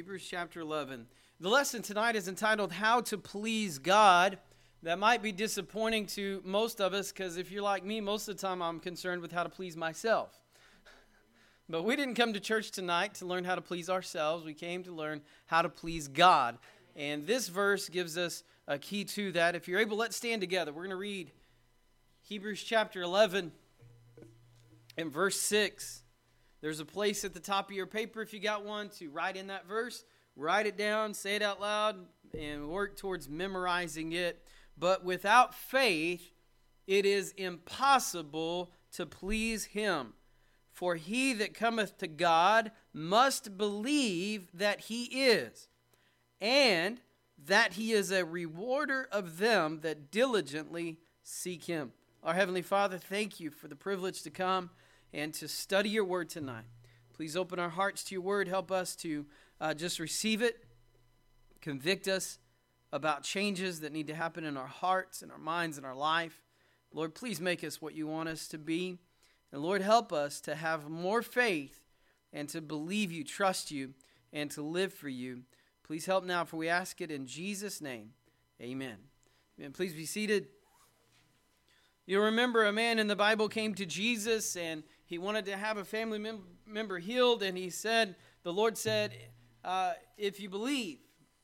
Hebrews chapter 11. The lesson tonight is entitled, How to Please God. That might be disappointing to most of us, because if you're like me, most of the time I'm concerned with how to please myself. But we didn't come to church tonight to learn how to please ourselves. We came to learn how to please God. And this verse gives us a key to that. If you're able, let's stand together. We're going to read Hebrews chapter 11 and verse 6. There's a place at the top of your paper, if you got one, to write in that verse. Write it down, say it out loud, and work towards memorizing it. But without faith, it is impossible to please him. For he that cometh to God must believe that he is, and that he is a rewarder of them that diligently seek him. Our Heavenly Father, thank you for the privilege to come and to study your word tonight. Please open our hearts to your word. Help us to just receive it. Convict us about changes that need to happen in our hearts, in our minds, in our life. Lord, please make us what you want us to be. And Lord, help us to have more faith and to believe you, trust you, and to live for you. Please help now, for we ask it in Jesus' name. Amen. And please be seated. You'll remember a man in the Bible came to Jesus, and he wanted to have a family member healed, and the Lord said, if you believe.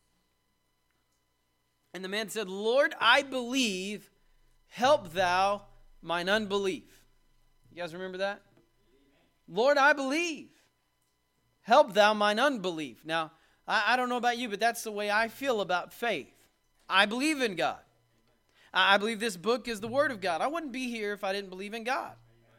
And the man said, Lord, I believe, help thou mine unbelief. You guys remember that? Lord, I believe, help thou mine unbelief. Now, I don't know about you, but that's the way I feel about faith. I believe in God. I believe this book is the Word of God. I wouldn't be here if I didn't believe in God.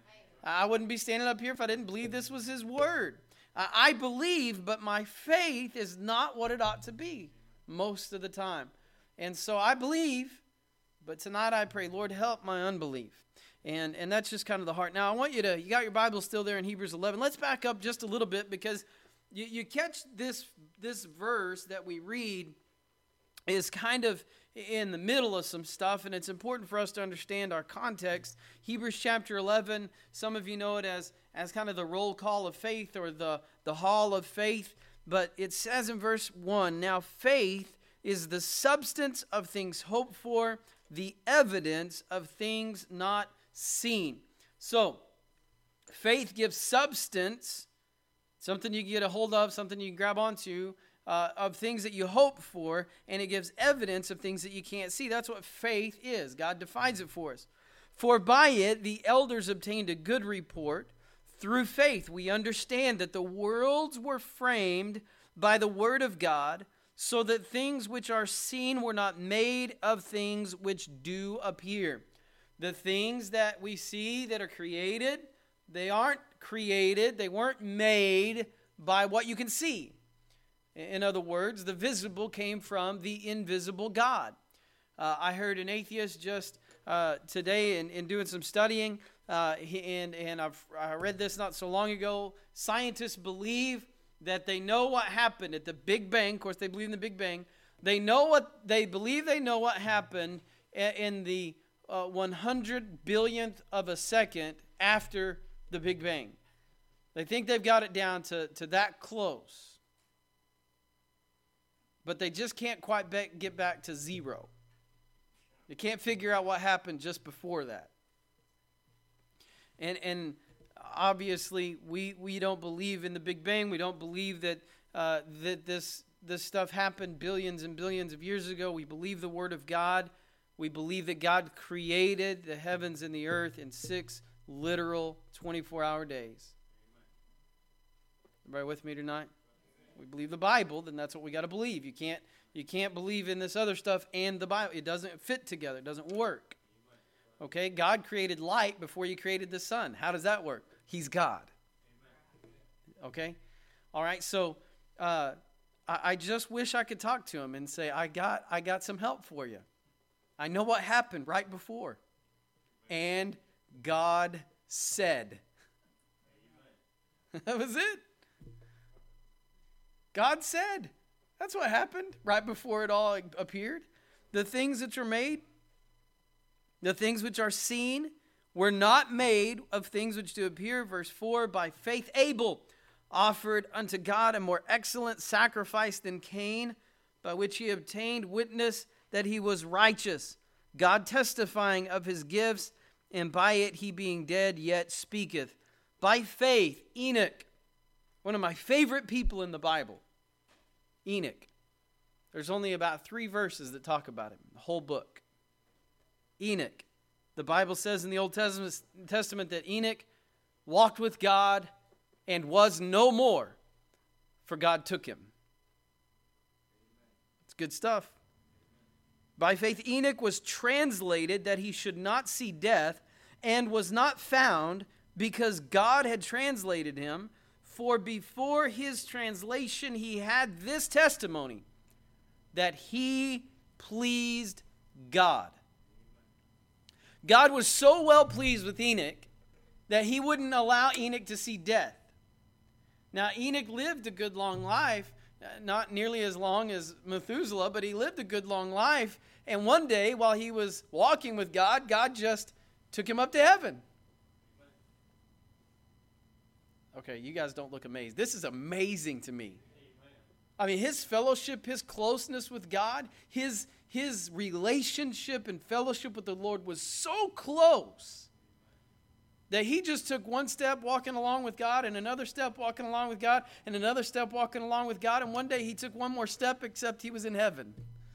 I wouldn't be standing up here if I didn't believe this was His Word. I believe, but my faith is not what it ought to be most of the time. And so I believe, but tonight I pray, Lord, help my unbelief. And that's just kind of the heart. Now, I want you got your Bible still there in Hebrews 11. Let's back up just a little bit, because you catch this verse that we read is kind of in the middle of some stuff, and it's important for us to understand our context. Hebrews chapter 11, some of you know it as kind of the roll call of faith, or the hall of faith, but it says in verse 1, now faith is the substance of things hoped for, the evidence of things not seen. So, faith gives substance, something you can get a hold of, something you can grab onto, of things that you hope for, and it gives evidence of things that you can't see. That's what faith is. God defines it for us. For by it the elders obtained a good report. Through faith we understand that the worlds were framed by the word of God, so that things which are seen were not made of things which do appear. The things that we see that are created, they aren't created, they weren't made by what you can see. In other words, the visible came from the invisible God. I heard an atheist just today in doing some studying, and I read this not so long ago. Scientists believe that they know what happened at the Big Bang. Of course, they believe in the Big Bang. They believe they know what happened in the 100 billionth of a second after the Big Bang. They think they've got it down to that close. But they just can't quite get back to zero. They can't figure out what happened just before that. And obviously, we don't believe in the Big Bang. We don't believe that this stuff happened billions and billions of years ago. We believe the Word of God. We believe that God created the heavens and the earth in 6 literal 24-hour days. Everybody with me tonight? We believe the Bible, then that's what we got to believe. You can't believe in this other stuff and the Bible. It doesn't fit together. It doesn't work. Okay? God created light before He created the sun. How does that work? He's God. Okay? All right, so I just wish I could talk to Him and say, I got some help for you. I know what happened right before. And God said. That was it. God said. That's what happened right before it all appeared. The things which are made, the things which are seen, were not made of things which do appear. Verse 4, by faith Abel offered unto God a more excellent sacrifice than Cain, by which he obtained witness that he was righteous, God testifying of his gifts, and by it he being dead yet speaketh. By faith, Enoch, one of my favorite people in the Bible, Enoch. There's only about 3 verses that talk about him, the whole book. Enoch. The Bible says in the Old Testament that Enoch walked with God and was no more, for God took him. It's good stuff. By faith, Enoch was translated that he should not see death, and was not found, because God had translated him. For before his translation, he had this testimony, that he pleased God. God was so well pleased with Enoch that he wouldn't allow Enoch to see death. Now, Enoch lived a good long life, not nearly as long as Methuselah, but he lived a good long life. And one day, while he was walking with God, God just took him up to heaven. Okay, you guys don't look amazed. This is amazing to me. I mean, his fellowship, his closeness with God, his relationship and fellowship with the Lord was so close that he just took one step walking along with God, and another step walking along with God, and another step walking along with God, and one day he took one more step, except he was in heaven.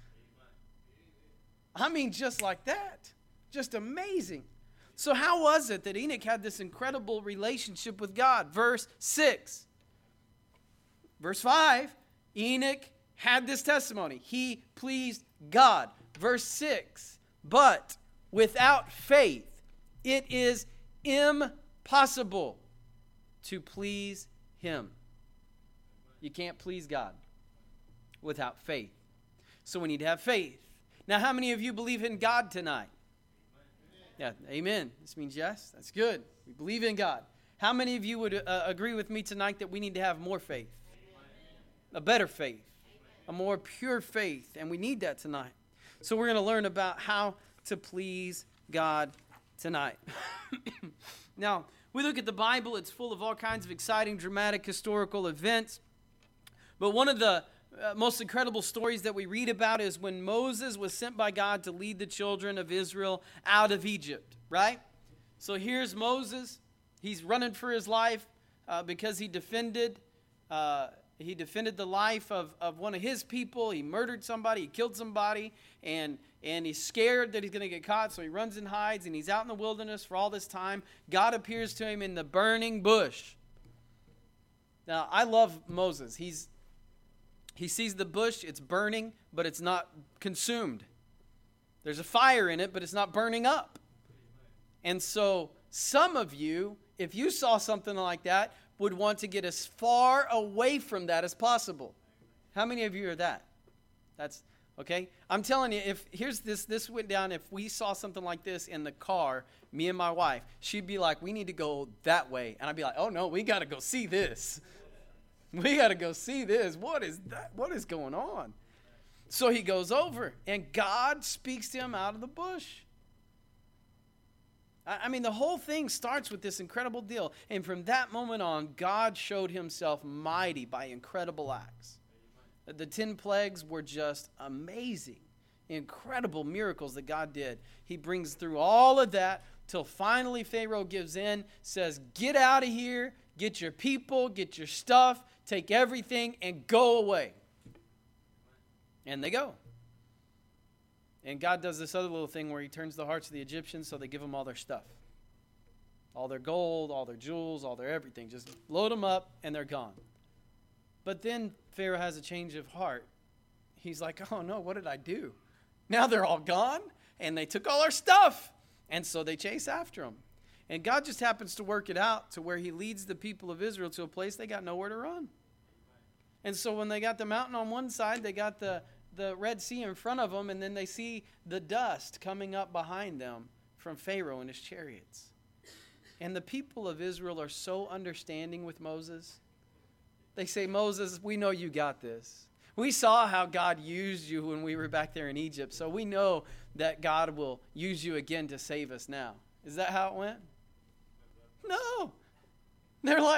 I mean, just like that. Just amazing. So how was it that Enoch had this incredible relationship with God? Verse 6. Verse 5, Enoch had this testimony. He pleased God. Verse 6, but without faith it is impossible to please him. You can't please God without faith. So we need to have faith. Now, how many of you believe in God tonight? Yeah, amen. This means yes. That's good. We believe in God. How many of you would agree with me tonight that we need to have more faith? A better faith. A more pure faith. And we need that tonight. So we're going to learn about how to please God tonight. Now, we look at the Bible. It's full of all kinds of exciting, dramatic, historical events. But one of the most incredible stories that we read about is when Moses was sent by God to lead the children of Israel out of Egypt, right? So here's Moses. He's running for his life because he defended the life of one of his people. He murdered somebody. He killed somebody. And he's scared that he's going to get caught. So he runs and hides. And he's out in the wilderness for all this time. God appears to him in the burning bush. Now, I love Moses. He sees the bush, it's burning, but it's not consumed. There's a fire in it, but it's not burning up. And so some of you, if you saw something like that, would want to get as far away from that as possible. How many of you are that? That's okay. I'm telling you, if here's this went down, if we saw something like this in the car, me and my wife, she'd be like, we need to go that way. And I'd be like, oh no, we got to go see this. We got to go see this. What is that? What is going on? So he goes over, and God speaks to him out of the bush. I mean, the whole thing starts with this incredible deal. And from that moment on, God showed himself mighty by incredible acts. The 10 plagues were just amazing, incredible miracles that God did. He brings through all of that till finally Pharaoh gives in, says, get out of here, get your people, get your stuff, take everything, and go away. And they go. And God does this other little thing where he turns the hearts of the Egyptians so they give them all their stuff. All their gold, all their jewels, all their everything. Just load them up and they're gone. But then Pharaoh has a change of heart. He's like, oh no, what did I do? Now they're all gone and they took all our stuff. And so they chase after them. And God just happens to work it out to where he leads the people of Israel to a place they got nowhere to run. And so when they got the mountain on one side, they got the Red Sea in front of them, and then they see the dust coming up behind them from Pharaoh and his chariots. And the people of Israel are so understanding with Moses. They say, Moses, we know you got this. We saw how God used you when we were back there in Egypt, so we know that God will use you again to save us now. Is that how it went? No. They're like,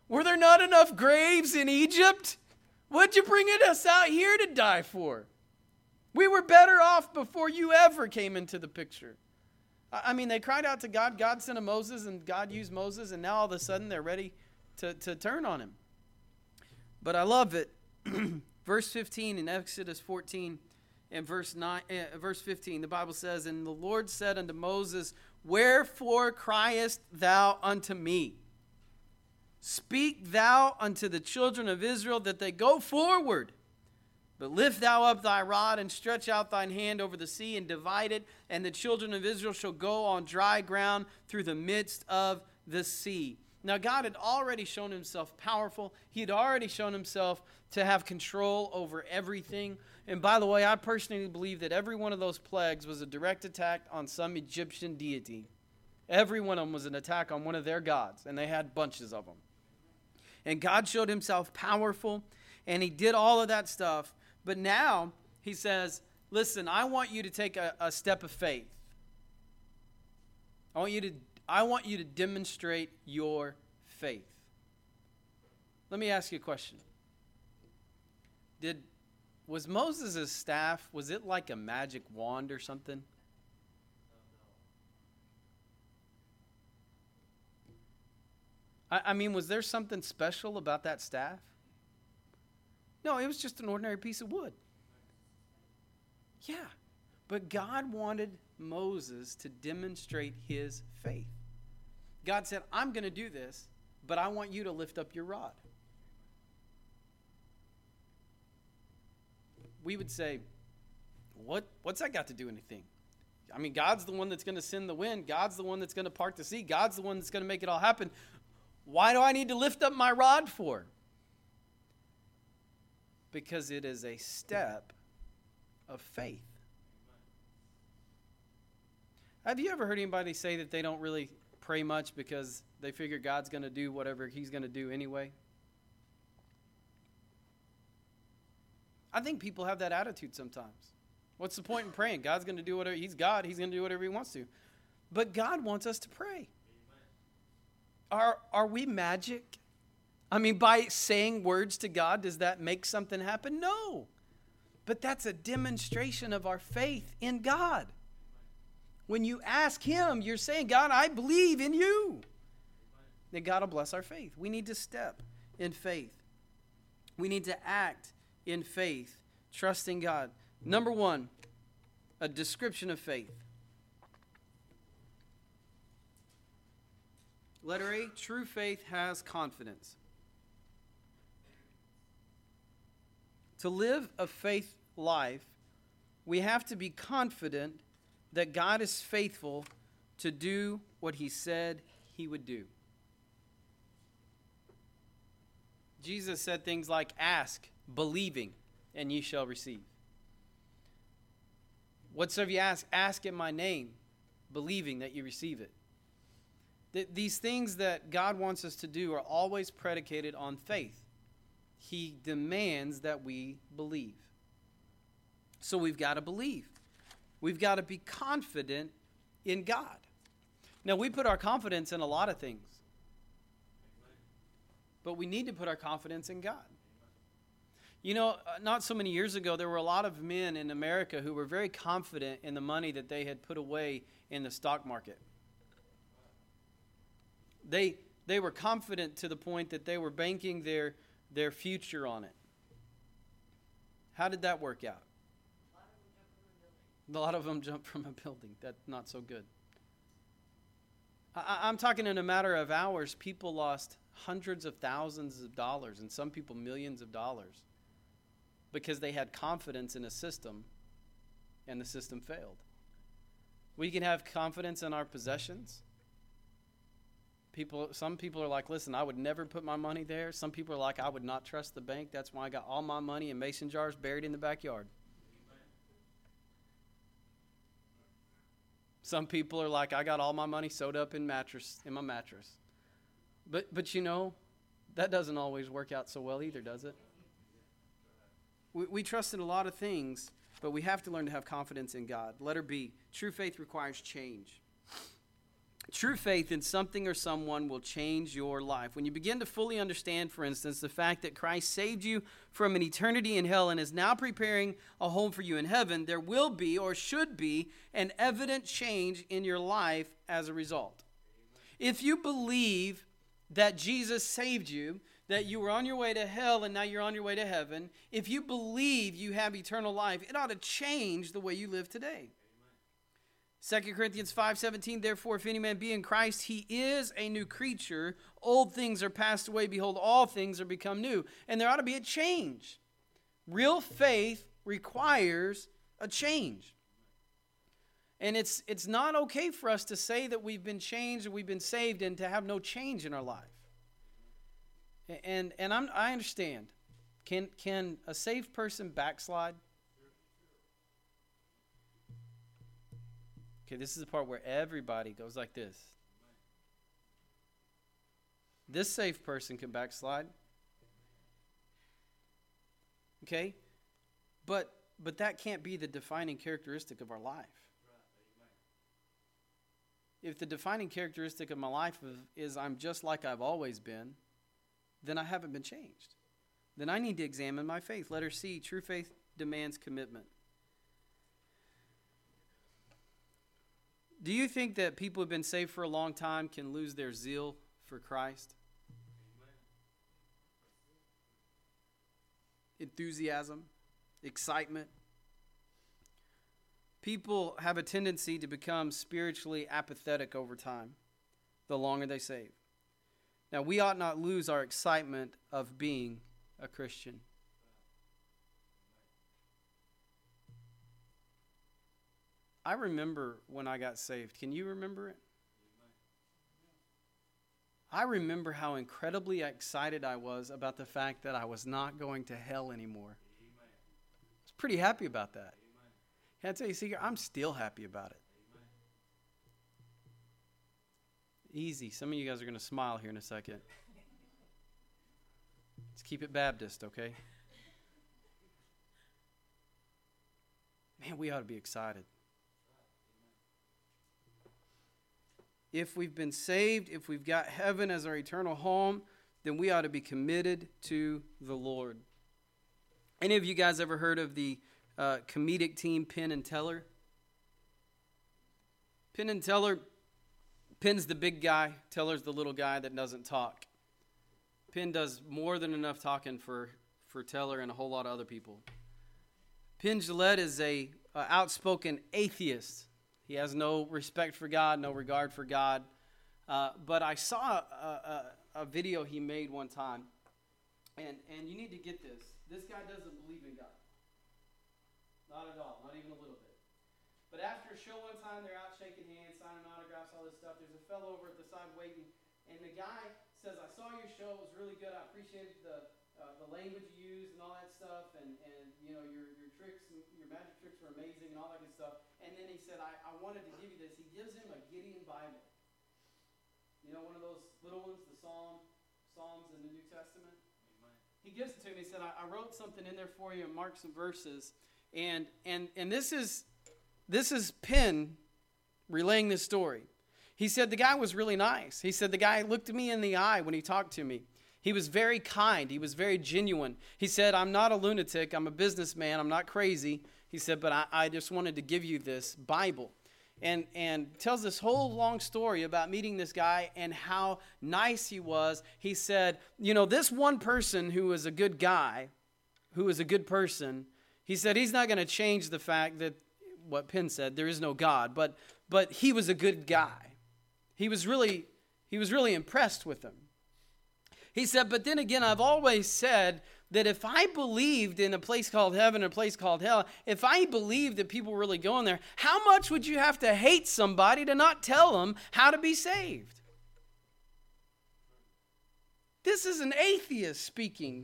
Were there not enough graves in Egypt? What'd you bring us out here to die for? We were better off before you ever came into the picture. I mean, they cried out to God. God sent a Moses, and God used Moses, and now all of a sudden they're ready to turn on him. But I love it. Verse 15 in Exodus 14 and verse 15, the Bible says, "And the Lord said unto Moses, Wherefore criest thou unto me? Speak thou unto the children of Israel that they go forward. But lift thou up thy rod and stretch out thine hand over the sea and divide it, and the children of Israel shall go on dry ground through the midst of the sea." Now, God had already shown himself powerful. He had already shown himself to have control over everything. And by the way, I personally believe that every one of those plagues was a direct attack on some Egyptian deity. Every one of them was an attack on one of their gods, and they had bunches of them. And God showed himself powerful, and he did all of that stuff. But now he says, listen, I want you to take a step of faith. I want you to demonstrate your faith. Let me ask you a question. Was Moses' staff, was it like a magic wand or something? I mean, was there something special about that staff? No, it was just an ordinary piece of wood. Yeah, but God wanted Moses to demonstrate his faith. God said, I'm going to do this, but I want you to lift up your rod. We would say, what's that got to do with anything? I mean, God's the one that's going to send the wind. God's the one that's going to part the sea. God's the one that's going to make it all happen. Why do I need to lift up my rod for? Because it is a step of faith. Have you ever heard anybody say that they don't really pray much because they figure God's going to do whatever he's going to do anyway? I think people have that attitude sometimes. What's the point in praying? God's going to do whatever. He's God. He's going to do whatever he wants to. But God wants us to pray. Are we magic? I mean, by saying words to God, does that make something happen? No. But that's a demonstration of our faith in God. When you ask him, you're saying, God, I believe in you. Then God will bless our faith. We need to step in faith. We need to act in faith, trusting God. Number one, a description of faith. Letter A, true faith has confidence. To live a faith life, we have to be confident that God is faithful to do what he said he would do. Jesus said things like, ask, believing, and ye shall receive. Whatsoever you ask in my name, believing that you receive it. These things that God wants us to do are always predicated on faith. He demands that we believe. So we've got to believe. We've got to be confident in God. Now, we put our confidence in a lot of things. But we need to put our confidence in God. You know, not so many years ago, there were a lot of men in America who were very confident in the money that they had put away in the stock market. They were confident to the point that they were banking their future on it. How did that work out? A lot of them jumped from a building. That's not so good. I'm talking in a matter of hours, people lost hundreds of thousands of dollars, and some people millions of dollars, because they had confidence in a system, and the system failed. We can have confidence in our possessions. Some people are like, listen, I would never put my money there. Some people are like, I would not trust the bank. That's why I got all my money in mason jars buried in the backyard. Some people are like, I got all my money sewed up in my mattress. But you know, that doesn't always work out so well either, does it? We trust in a lot of things, but we have to learn to have confidence in God. Letter B, true faith requires change. True faith in something or someone will change your life. When you begin to fully understand, for instance, the fact that Christ saved you from an eternity in hell and is now preparing a home for you in heaven, there will be or should be an evident change in your life as a result. If you believe that Jesus saved you, that you were on your way to hell and now you're on your way to heaven, if you believe you have eternal life, it ought to change the way you live today. 2 Corinthians 5:17, therefore, if any man be in Christ, he is a new creature. Old things are passed away. Behold, all things are become new. And there ought to be a change. Real faith requires a change. And it's not okay for us to say that we've been changed and we've been saved and to have no change in our life. And I understand. Can a saved person backslide? Okay, this is the part where everybody goes like this. This saved person can backslide. Okay? But that can't be the defining characteristic of our life. If the defining characteristic of my life is I'm just like I've always been, then I haven't been changed. Then I need to examine my faith. Letter C, true faith demands commitment. Do you think that people who have been saved for a long time can lose their zeal for Christ? Enthusiasm, excitement. People have a tendency to become spiritually apathetic over time, the longer they save. Now, we ought not lose our excitement of being a Christian. I remember when I got saved. Can you remember it? I remember how incredibly excited I was about the fact that I was not going to hell anymore. I was pretty happy about that. Can I tell you a secret? I'm still happy about it. Easy. Some of you guys are going to smile here in a second. Let's keep it Baptist, okay? Man, we ought to be excited. If we've been saved, if we've got heaven as our eternal home, then we ought to be committed to the Lord. Any of you guys ever heard of the comedic team Penn and Teller? Penn and Teller, Penn's the big guy, Teller's the little guy that doesn't talk. Penn does more than enough talking for Teller and a whole lot of other people. Penn Jillette is a outspoken atheist. He has no respect for God, no regard for God. But I saw a video he made one time, and you need to get this. This guy doesn't believe in God. Not at all, not even a little bit. But after a show one time, they're out shaking hands, signing autographs, all this stuff. There's a fellow over at the side waiting, and the guy says, I saw your show, it was really good. I appreciated the language you used and all that stuff, and you know, your tricks, your magic tricks were amazing and all that good stuff. And then he said, I wanted to give you this. He gives him a Gideon Bible. You know, one of those little ones, the Psalms in the New Testament. Amen. He gives it to me. He said, I wrote something in there for you and marked some verses. And this is Penn relaying this story. He said the guy was really nice. He said the guy looked me in the eye when he talked to me. He was very kind. He was very genuine. He said, I'm not a lunatic. I'm a businessman. I'm not crazy. He said, but I just wanted to give you this Bible. And tells this whole long story about meeting this guy and how nice he was. He said, you know, this one person who was a good guy, who was a good person, he said he's not going to change the fact that, what Penn said, there is no God. But he was a good guy. He was really impressed with him. He said, but then again, I've always said that if I believed in a place called heaven and a place called hell, if I believed that people were really going there, how much would you have to hate somebody to not tell them how to be saved? This is an atheist speaking.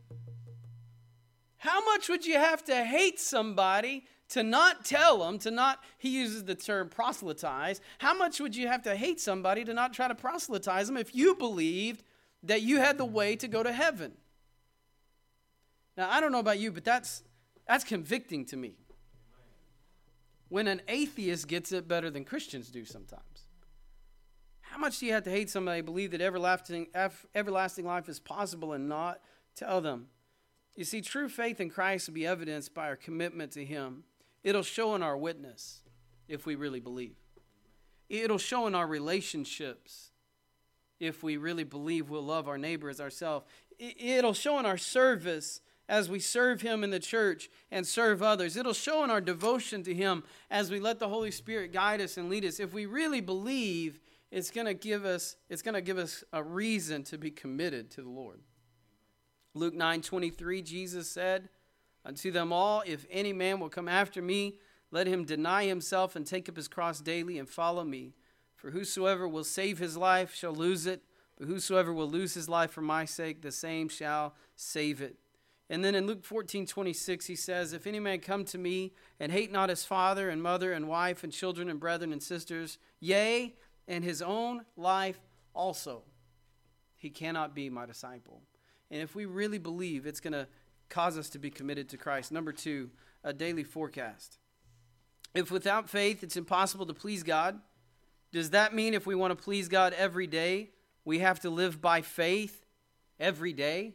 How much would you have to hate somebody to not tell them, to not, he uses the term proselytize, how much would you have to hate somebody to not try to proselytize them if you believed that you had the way to go to heaven? Now, I don't know about you, but that's convicting to me. When an atheist gets it better than Christians do sometimes. How much do you have to hate somebody to believe that everlasting life is possible and not tell them? You see, true faith in Christ will be evidenced by our commitment to Him. It'll show in our witness if we really believe. It'll show in our relationships if we really believe we'll love our neighbor as ourselves. It'll show in our service as we serve Him in the church and serve others. It'll show in our devotion to Him as we let the Holy Spirit guide us and lead us. If we really believe, it's going to give us a reason to be committed to the Lord. Luke 9:23, Jesus said unto them all, if any man will come after me, let him deny himself and take up his cross daily and follow me. For whosoever will save his life shall lose it, but whosoever will lose his life for my sake, the same shall save it. And then in Luke 14:26, he says, if any man come to me and hate not his father and mother and wife and children and brethren and sisters, yea, and his own life also, he cannot be my disciple. And if we really believe, it's going to cause us to be committed to Christ. Number 2, a daily forecast. If without faith it's impossible to please God, does that mean if we want to please God every day, we have to live by faith every day?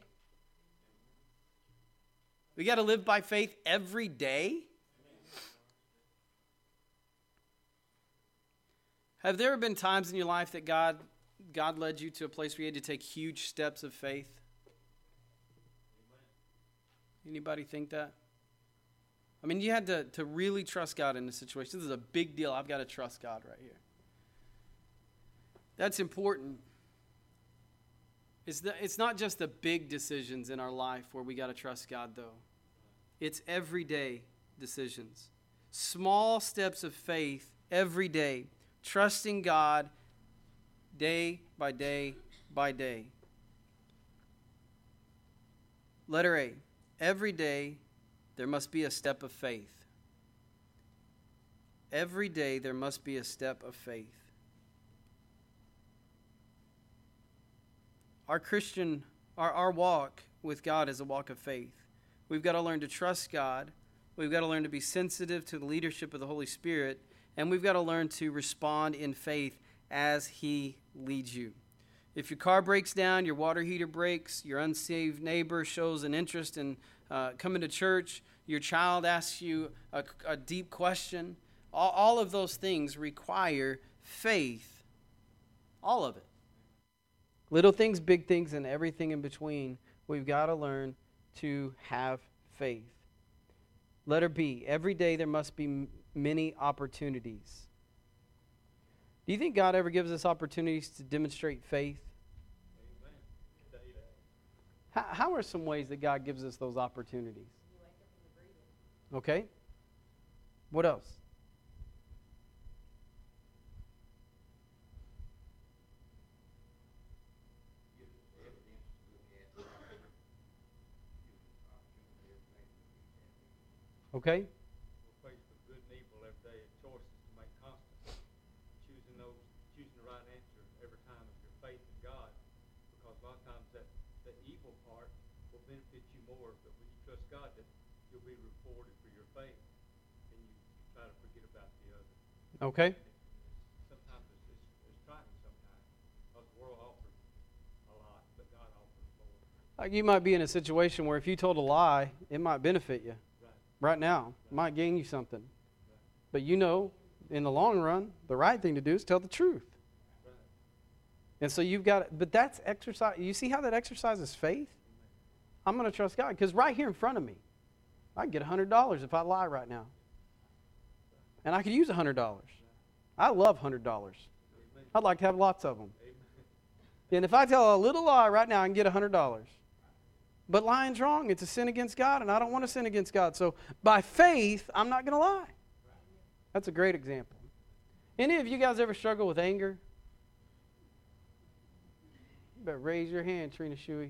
We got to live by faith every day? Have there ever been times in your life that God led you to a place where you had to take huge steps of faith? Anybody think that? I mean, you had to really trust God in this situation. This is a big deal. I've got to trust God right here. That's important. It's not just the big decisions in our life where we got to trust God, though. It's everyday decisions. Small steps of faith every day. Trusting God day by day by day. Letter A. Every day there must be a step of faith. Every day there must be a step of faith. Our walk with God is a walk of faith. We've got to learn to trust God. We've got to learn to be sensitive to the leadership of the Holy Spirit. And we've got to learn to respond in faith as He leads you. If your car breaks down, your water heater breaks, your unsaved neighbor shows an interest in coming to church, your child asks you a deep question, all of those things require faith. All of it. Little things, big things, and everything in between. We've got to learn to have faith. Letter B. Every day there must be many opportunities. Do you think God ever gives us opportunities to demonstrate faith? How are some ways that God gives us those opportunities? Okay. What else? Okay. We're faced with good and evil every day, and choices to make constant. Choosing the right answer every time is your faith in God, because a lot of times that evil part will benefit you more. But when you trust God, that you'll be rewarded for your faith, and you try to forget about the other. Okay. Sometimes it's trying. Sometimes because the world offers a lot, but God offers more. You might be in a situation where if you told a lie, it might benefit you. Right now, might gain you something. But you know, in the long run, the right thing to do is tell the truth. And so you've got, but that's exercise. You see how that exercises faith? I'm going to trust God. Because right here in front of me, I can get $100 if I lie right now. And I could use $100. I love $100. I'd like to have lots of them. And if I tell a little lie right now, I can get $100. But lying's wrong. It's a sin against God, and I don't want to sin against God. So by faith, I'm not going to lie. That's a great example. Any of you guys ever struggle with anger? You better raise your hand, Trina Shuey.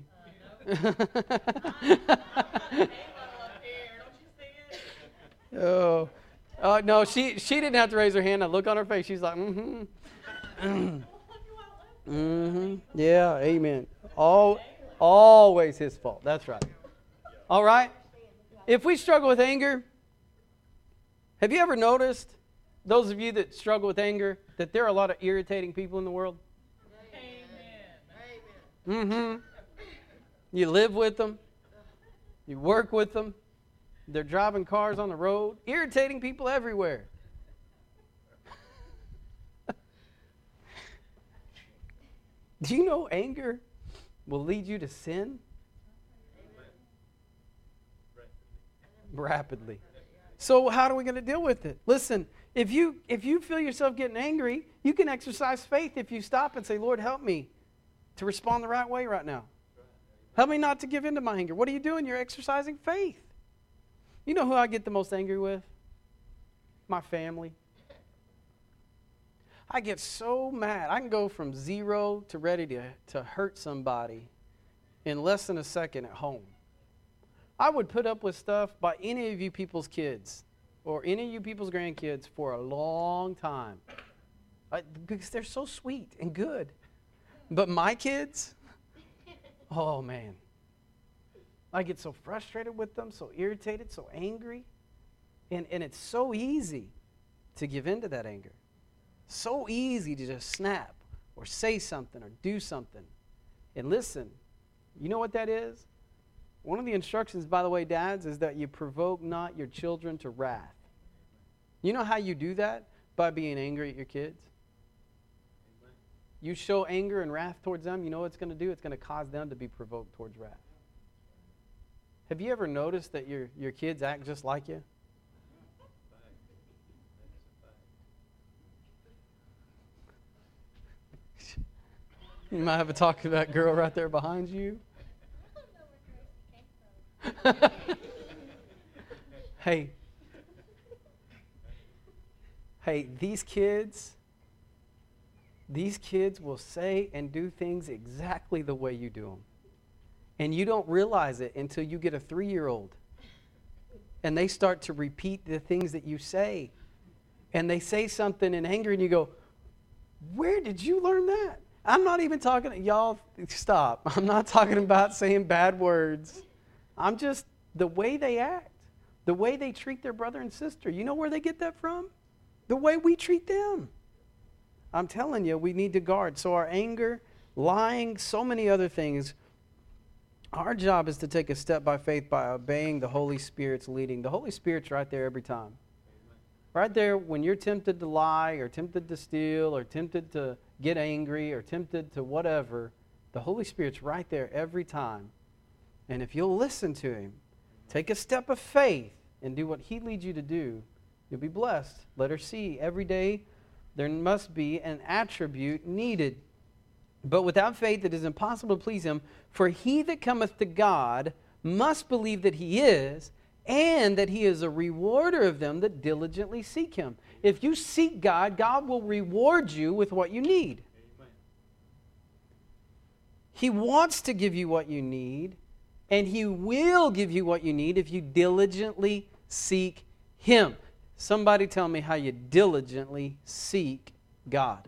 Oh, no, she didn't have to raise her hand. I look on her face. She's like, yeah, amen. Always his fault. That's right. All right. If we struggle with anger, have you ever noticed, those of you that struggle with anger, that there are a lot of irritating people in the world? Mm-hmm. You live with them. You work with them. They're driving cars on the road, irritating people everywhere. Do you know anger will lead you to sin? Rapidly. So how are we going to deal with it? Listen, if you feel yourself getting angry, you can exercise faith if you stop and say, Lord, help me to respond the right way right now. Help me not to give in to my anger. What are you doing? You're exercising faith. You know who I get the most angry with? My family. I get so mad. I can go from 0 to ready to hurt somebody in less than a second at home. I would put up with stuff by any of you people's kids or any of you people's grandkids for a long time because they're so sweet and good. But my kids, oh man, I get so frustrated with them, so irritated, so angry. And it's so easy to give in to that anger. So easy to just snap or say something or do something. And listen, you know what that is? One of the instructions, by the way, dads, is that you provoke not your children to wrath. You know how you do that? By being angry at your kids. You show anger and wrath towards them, you know what it's going to do? It's going to cause them to be provoked towards wrath. Have you ever noticed that your kids act just like you? You might have a talk to that girl right there behind you. Hey, these kids will say and do things exactly the way you do them. And you don't realize it until you get a 3-year-old. And they start to repeat the things that you say. And they say something in anger and you go, where did you learn that? I'm not even talking, y'all, stop. I'm not talking about saying bad words. I'm just, the way they act, the way they treat their brother and sister. You know where they get that from? The way we treat them. I'm telling you, we need to guard. So our anger, lying, so many other things. Our job is to take a step by faith by obeying the Holy Spirit's leading. The Holy Spirit's right there every time. Right there when you're tempted to lie or tempted to steal or tempted to get angry or tempted to whatever, the Holy Spirit's right there every time. And if you'll listen to Him, take a step of faith and do what He leads you to do, you'll be blessed. Let her see every day there must be an attribute needed. But without faith it is impossible to please Him. For he that cometh to God must believe that He is, and that He is a rewarder of them that diligently seek Him. If you seek God, God will reward you with what you need. Amen. He wants to give you what you need, and He will give you what you need if you diligently seek Him. Somebody tell me how you diligently seek God.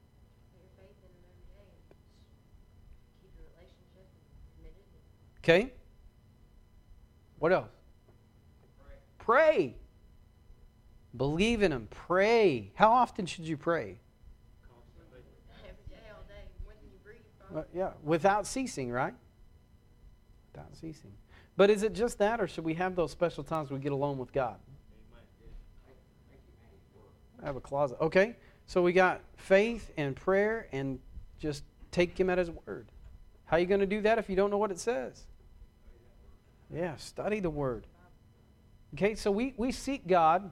Okay. What else? Pray. Believe in Him. Pray. How often should you pray? Every day, all day. When you breathe. Yeah, without ceasing, right? Without ceasing. But is it just that, or should we have those special times we get alone with God? I have a closet. Okay, so we got faith and prayer and just take Him at His word. How are you going to do that if you don't know what it says? Yeah, study the Word. Okay, so we seek God.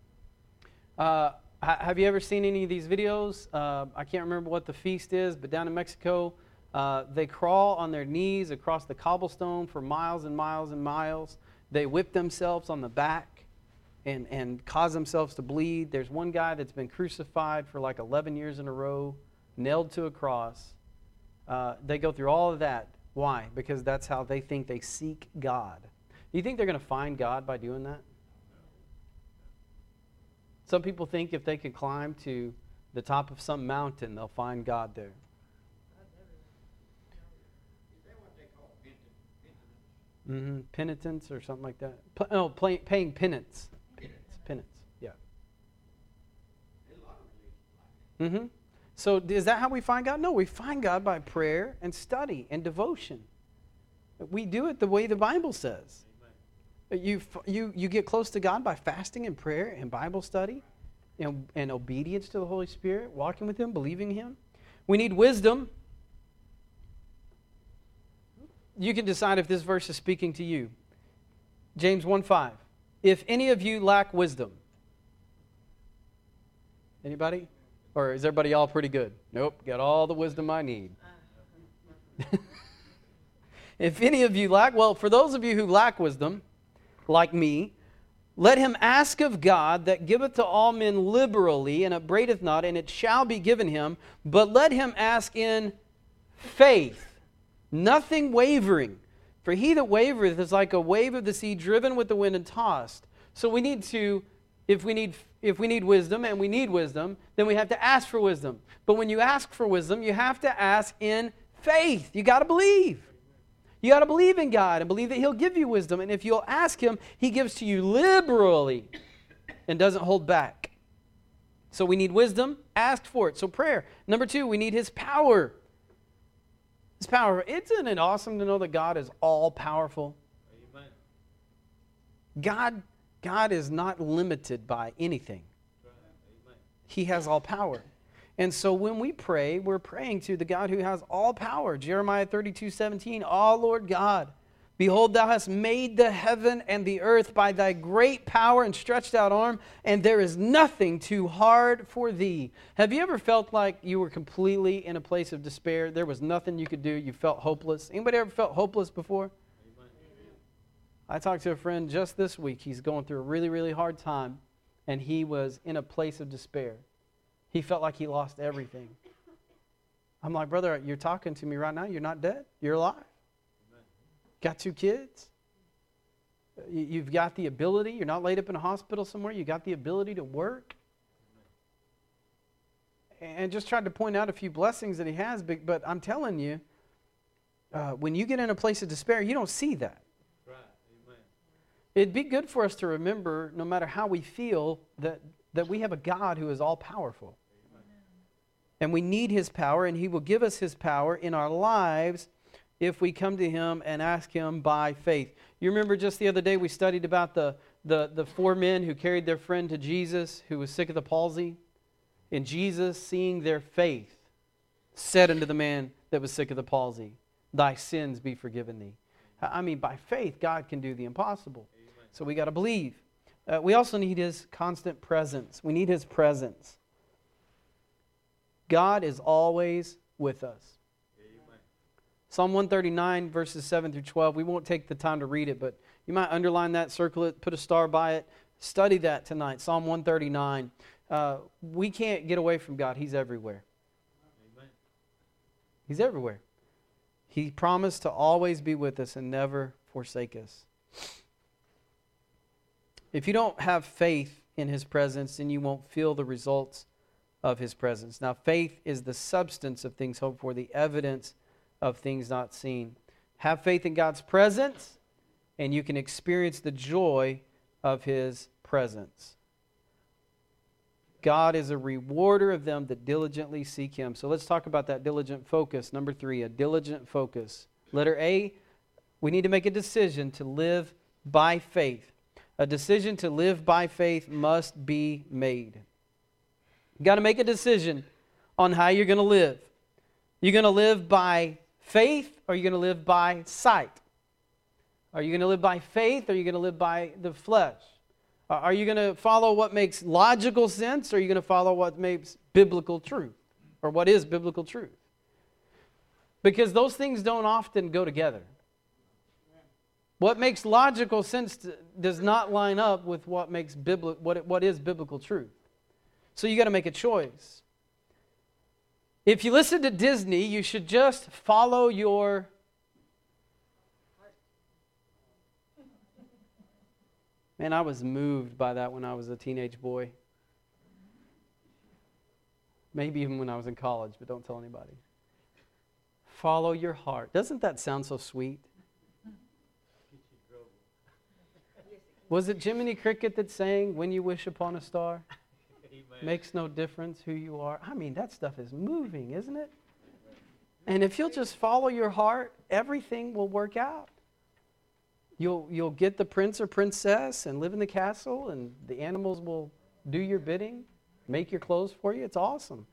Have you ever seen any of these videos? I can't remember what the feast is, but down in Mexico, they crawl on their knees across the cobblestone for miles and miles and miles. They whip themselves on the back and cause themselves to bleed. There's one guy that's been crucified for like 11 years in a row, nailed to a cross. They go through all of that. Why? Because that's how they think they seek God. Do you think they're going to find God by doing that? Some people think if they can climb to the top of some mountain, they'll find God there. Is that what they call penance? Penitence or something like that. Paying penance. Penance, yeah. A lot of religions like that. So is that how we find God? No, we find God by prayer and study and devotion. We do it the way the Bible says. You get close to God by fasting and prayer and Bible study and obedience to the Holy Spirit, walking with Him, believing Him. We need wisdom. You can decide if this verse is speaking to you. James 1:5. If any of you lack wisdom. Anybody? Or is everybody all pretty good? Nope, got all the wisdom I need. If any of you lack, well, for those of you who lack wisdom, like me, let him ask of God that giveth to all men liberally and upbraideth not, and it shall be given him. But let him ask in faith, nothing wavering. For he that wavereth is like a wave of the sea driven with the wind and tossed. So we need to, if we need wisdom, and we need wisdom, then we have to ask for wisdom. But when you ask for wisdom, you have to ask in faith. You got to believe. You got to believe in God and believe that He'll give you wisdom. And if you'll ask Him, He gives to you liberally and doesn't hold back. So we need wisdom. Ask for it. So prayer. Number 2, we need His power. His power. Isn't it awesome to know that God is all powerful? Amen. God is not limited by anything. Amen. He has all power. And so when we pray, we're praying to the God who has all power. Jeremiah 32:17, "Ah, Lord God, behold, thou hast made the heaven and the earth by thy great power and stretched out arm, and there is nothing too hard for thee." Have you ever felt like you were completely in a place of despair? There was nothing you could do. You felt hopeless. Anybody ever felt hopeless before? Amen. I talked to a friend just this week. He's going through a really, really hard time, and he was in a place of despair. He felt like he lost everything. I'm like, brother, you're talking to me right now. You're not dead. You're alive. Amen. Got 2 kids. You've got the ability. You're not laid up in a hospital somewhere. You got the ability to work. Amen. And just tried to point out a few blessings that he has. But I'm telling you, when you get in a place of despair, you don't see that. Right. Amen. It'd be good for us to remember, no matter how we feel, that we have a God who is all powerful. And we need His power, and He will give us His power in our lives if we come to Him and ask Him by faith. You remember just the other day we studied about the 4 men who carried their friend to Jesus who was sick of the palsy? And Jesus, seeing their faith, said unto the man that was sick of the palsy, "Thy sins be forgiven thee." I mean, by faith, God can do the impossible. Amen. So we got to believe. We also need His constant presence. We need His presence. God is always with us. Amen. Psalm 139, verses 7 through 12. We won't take the time to read it, but you might underline that, circle it, put a star by it. Study that tonight, Psalm 139. We can't get away from God. He's everywhere. Amen. He's everywhere. He promised to always be with us and never forsake us. If you don't have faith in His presence, then you won't feel the results of His presence. Now, faith is the substance of things hoped for, the evidence of things not seen. Have faith in God's presence, and you can experience the joy of His presence. God is a rewarder of them that diligently seek Him. So let's talk about that diligent focus. Number 3, a diligent focus. Letter A, we need to make a decision to live by faith. A decision to live by faith must be made. You got to make a decision on how you're going to live. You're going to live by faith, or you're going to live by sight? Are you going to live by faith, or are you going to live by the flesh? Are you going to follow what makes logical sense, or are you going to follow what makes biblical truth, or what is biblical truth? Because those things don't often go together. What makes logical sense does not line up with what makes what is biblical truth. So you got to make a choice. If you listen to Disney, you should just follow your... Man, I was moved by that when I was a teenage boy. Maybe even when I was in college, but don't tell anybody. Follow your heart. Doesn't that sound so sweet? Was it Jiminy Cricket that sang "When You Wish Upon a Star"? Amen. Makes no difference who you are. I mean, that stuff is moving, isn't it? And if you'll just follow your heart, everything will work out. You'll get the prince or princess and live in the castle, and the animals will do your bidding, make your clothes for you. It's awesome.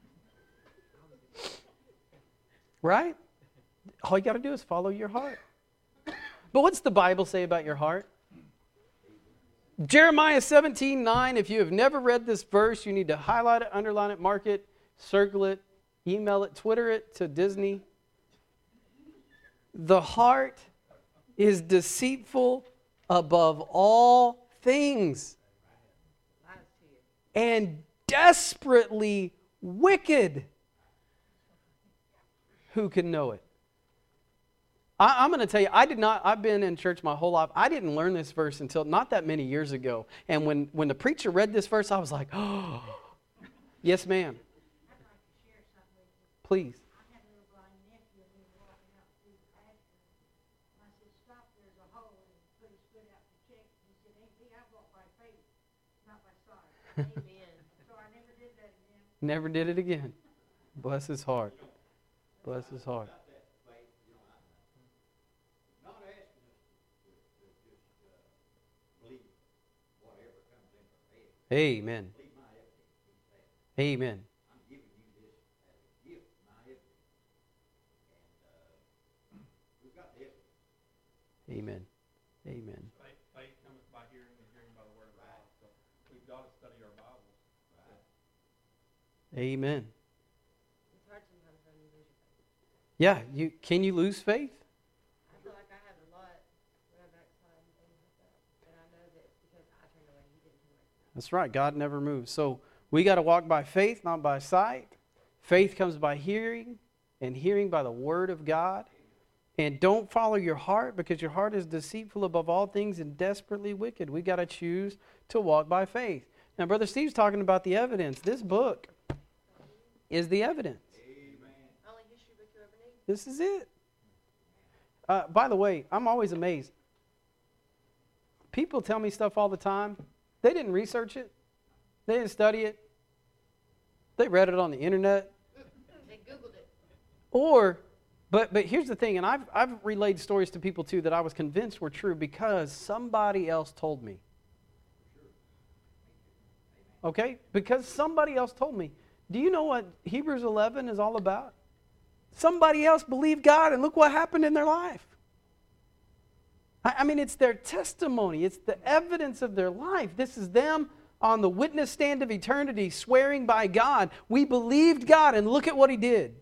Right? All you got to do is follow your heart. But what's the Bible say about your heart? Jeremiah 17:9. If you have never read this verse, you need to highlight it, underline it, mark it, circle it, email it, Twitter it to Disney. The heart is deceitful above all things and desperately wicked. Who can know it? I'm going to tell you, I've been in church my whole life. I didn't learn this verse until not that many years ago. And when the preacher read this verse, I was like, oh, yes, ma'am. Please. I had a little blind nephew, and we were walking out through the pasture. I said, stop, there's a hole, and he put his foot out to check. He said, hey, I walk by faith, not by sight. Amen. So I never did that again. Never did it again. Bless his heart. Bless his heart. Not asking us to just believe whatever comes into our head. Amen. Believe my evidence. He said, Amen. I'm giving you this as a gift, my evidence. And we've got the evidence. Amen. Amen. Faith cometh by hearing, and hearing by the word of God. So we've got to study our Bibles. Amen. It's hard sometimes when you lose your faith. Yeah, can you lose faith? I feel like I have a lot when I backslide and things like that. And I know that it's because I turned away. He didn't turn away. That's right. God never moves. So we got to walk by faith, not by sight. Faith comes by hearing, and hearing by the word of God. And don't follow your heart, because your heart is deceitful above all things and desperately wicked. We got to choose to walk by faith. Now, Brother Steve's talking about the evidence. This book is the evidence. Only history book you ever need. This is it. By the way, I'm always amazed. People tell me stuff all the time. They didn't research it. They didn't study it. They read it on the internet. They Googled it. But here's the thing, and I've relayed stories to people too that I was convinced were true because somebody else told me. Okay? Because somebody else told me. Do you know what Hebrews 11 is all about? Somebody else believed God, and look what happened in their life. I mean, it's their testimony. It's the evidence of their life. This is them on the witness stand of eternity, swearing by God. We believed God, and look at what He did.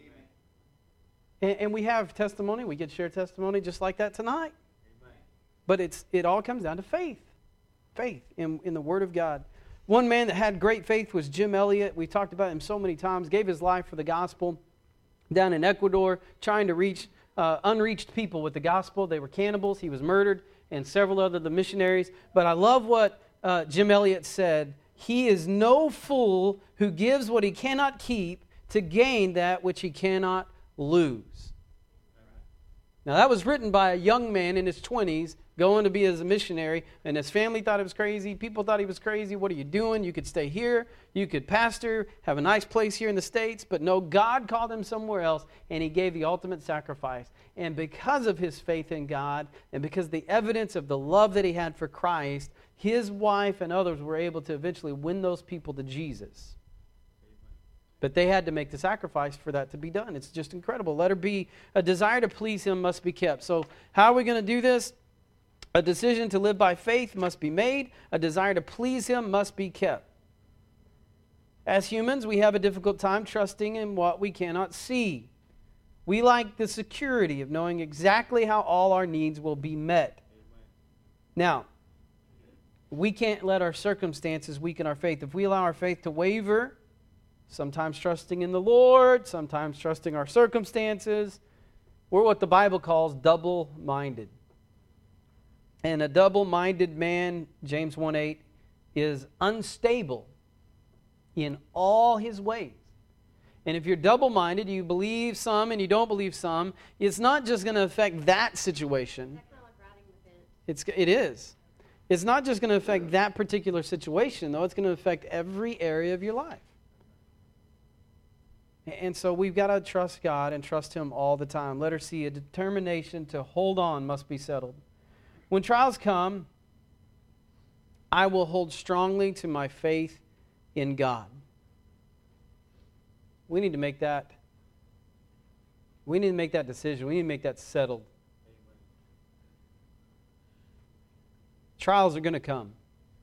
And we have testimony. We get to share testimony just like that tonight. Amen. But it all comes down to faith. Faith in the Word of God. One man that had great faith was Jim Elliot. We talked about him so many times. Gave his life for the gospel down in Ecuador, trying to reach unreached people with the gospel. They were cannibals. He was murdered, and several other the missionaries. But I love what Jim Elliot said. He is no fool who gives what he cannot keep to gain that which he cannot lose. Now that was written by a young man in his 20s going to be as a missionary, and his family thought it was crazy. People thought he was crazy. What are you doing? You could stay here. You could pastor, have a nice place here in the States. But no, God called him somewhere else, and He gave the ultimate sacrifice. And because of his faith in God, and because the evidence of the love that he had for Christ, his wife and others were able to eventually win those people to Jesus. But they had to make the sacrifice for that to be done. It's just incredible. Let her be. A desire to please Him must be kept. So how are we going to do this? A decision to live by faith must be made. A desire to please Him must be kept. As humans, we have a difficult time trusting in what we cannot see. We like the security of knowing exactly how all our needs will be met. Now, we can't let our circumstances weaken our faith. If we allow our faith to waver, sometimes trusting in the Lord, sometimes trusting our circumstances, we're what the Bible calls double-minded. And a double-minded man, James 1:8, is unstable in all his ways. And if you're double-minded, you believe some and you don't believe some, it's not just going to affect that situation. That's not like riding the fence. It is. It's not just going to affect that particular situation, though. It's going to affect every area of your life. And so we've got to trust God and trust Him all the time. Letter C, a determination to hold on must be settled. When trials come, I will hold strongly to my faith in God. We need to make that decision. We need to make that settled. Trials are going to come.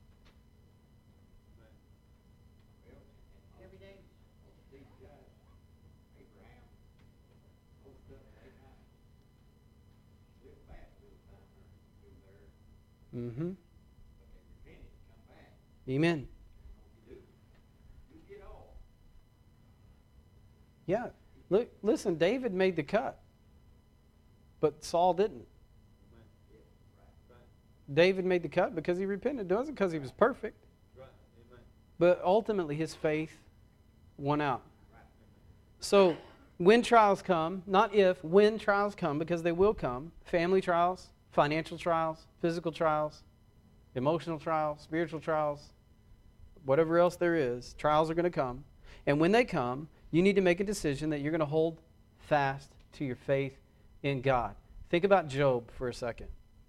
Every day. These guys, Abraham, most of them, they kind of lived back to the time through there, Mm-hmm. but they repented, come back. Amen. You do. You get all. Yeah. Look, listen, David made the cut, but Saul didn't. David made the cut because he repented. It wasn't because he was perfect. But ultimately his faith won out. So when trials come, not if, when trials come, because they will come, family trials, financial trials, physical trials, emotional trials, spiritual trials, whatever else there is, trials are going to come. And when they come, you need to make a decision that you're going to hold fast to your faith in God. Think about Job for a second.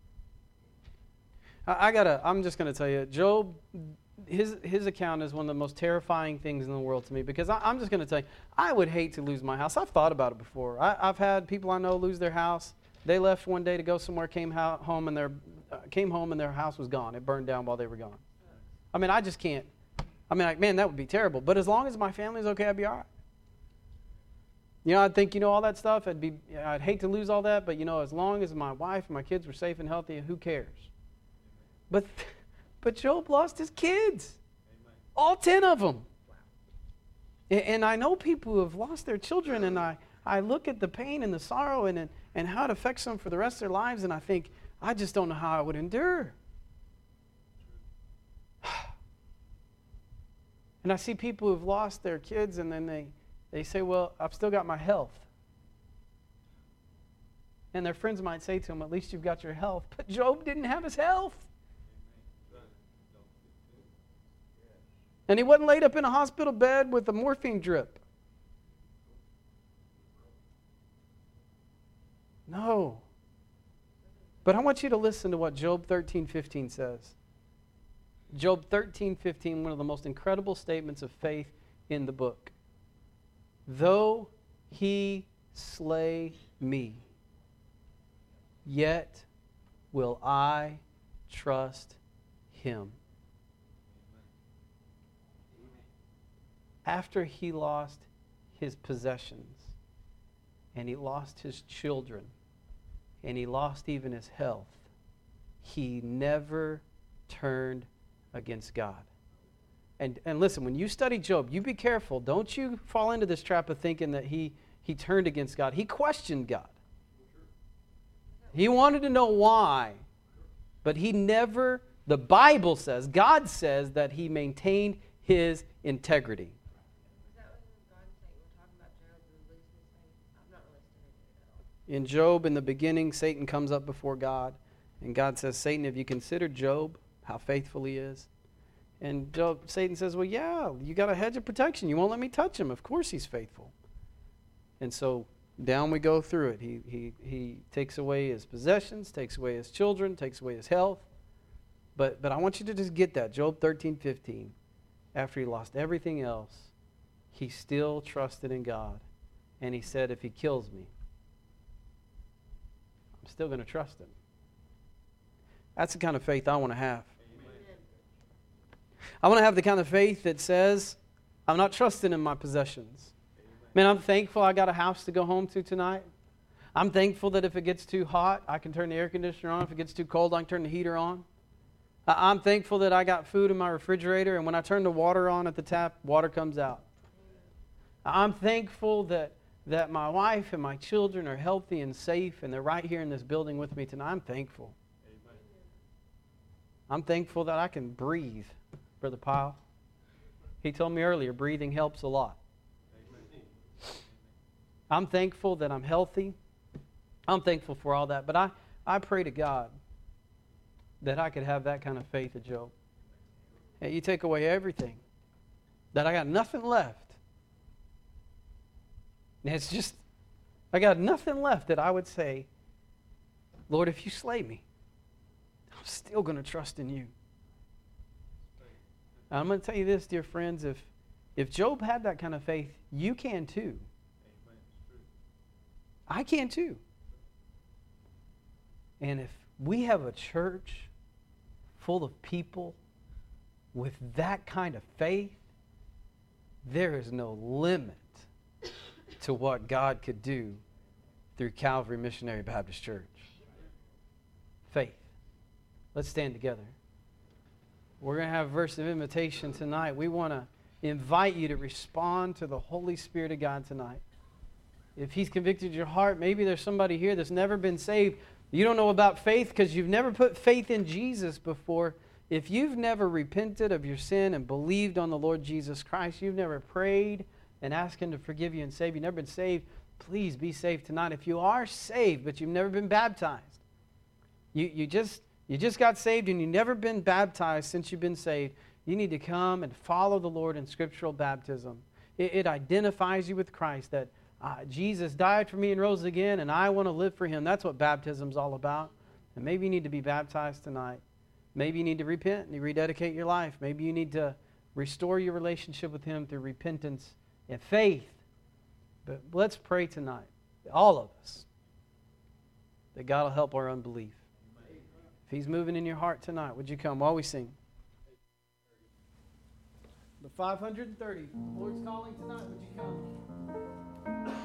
I'm just going to tell you, Job, his account is one of the most terrifying things in the world to me, because I'm just going to tell you, I would hate to lose my house. I've thought about it before. I've had people I know lose their house. They left one day to go somewhere, came home and their house was gone. It burned down while they were gone. I mean, I just can't. I mean, man, that would be terrible. But as long as my family's okay, I'd be all right. I'd think, all that stuff, I'd hate to lose all that, but, as long as my wife and my kids were safe and healthy, who cares? But Job lost his kids. Amen. All 10 of them. Wow. And I know people who have lost their children, and I look at the pain and the sorrow and how it affects them for the rest of their lives, and I think, I just don't know how I would endure. And I see people who have lost their kids, and then they say, well, I've still got my health. And their friends might say to them, at least you've got your health. But Job didn't have his health. And he wasn't laid up in a hospital bed with a morphine drip. No. But I want you to listen to what Job 13:15 says. Job 13:15, one of the most incredible statements of faith in the book. Though he slay me, yet will I trust him. After he lost his possessions, and he lost his children, and he lost even his health, he never turned against God. And listen, when you study Job, you be careful. Don't you fall into this trap of thinking that he turned against God. He questioned God. He wanted to know why. But he never, the Bible says, God says that he maintained his integrity. Is that what God and Satan were talking about Job and losing his faith? I've not really studied it at all. In Job, in the beginning, Satan comes up before God. And God says, Satan, have you considered Job, how faithful he is? And Satan says, well, yeah, you got a hedge of protection. You won't let me touch him. Of course he's faithful. And so down we go through it. He takes away his possessions, takes away his children, takes away his health. But I want you to just get that. Job 13:15. After he lost everything else, he still trusted in God. And he said, if he kills me, I'm still going to trust him. That's the kind of faith I want to have. I want to have the kind of faith that says, I'm not trusting in my possessions. Man, I'm thankful I got a house to go home to tonight. I'm thankful that if it gets too hot, I can turn the air conditioner on. If it gets too cold, I can turn the heater on. I'm thankful that I got food in my refrigerator, and when I turn the water on at the tap, water comes out. I'm thankful that my wife and my children are healthy and safe, and they're right here in this building with me tonight. I'm thankful. Amen. I'm thankful that I can breathe, Brother Pyle. He told me earlier, breathing helps a lot. Amen. I'm thankful that I'm healthy. I'm thankful for all that. But I pray to God that I could have that kind of faith of Job. Hey, you take away everything, that I got nothing left. And it's just, I got nothing left that I would say, Lord, if you slay me, I'm still going to trust in you. I'm going to tell you this, dear friends, if Job had that kind of faith, you can too. I can too. And if we have a church full of people with that kind of faith, there is no limit to what God could do through Calvary Missionary Baptist Church. Faith. Let's stand together. We're going to have a verse of invitation tonight. We want to invite you to respond to the Holy Spirit of God tonight. If He's convicted your heart, maybe there's somebody here that's never been saved. You don't know about faith because you've never put faith in Jesus before. If you've never repented of your sin and believed on the Lord Jesus Christ, you've never prayed and asked Him to forgive you and save you, never been saved, please be saved tonight. If you are saved but you've never been baptized, you just got saved and you've never been baptized since you've been saved, you need to come and follow the Lord in scriptural baptism. It identifies you with Christ, that Jesus died for me and rose again, and I want to live for Him. That's what baptism's all about. And maybe you need to be baptized tonight. Maybe you need to repent and rededicate your life. Maybe you need to restore your relationship with Him through repentance and faith. But let's pray tonight, all of us, that God will help our unbelief. If He's moving in your heart tonight, would you come while we sing? The 530. The Lord's calling tonight. Would you come?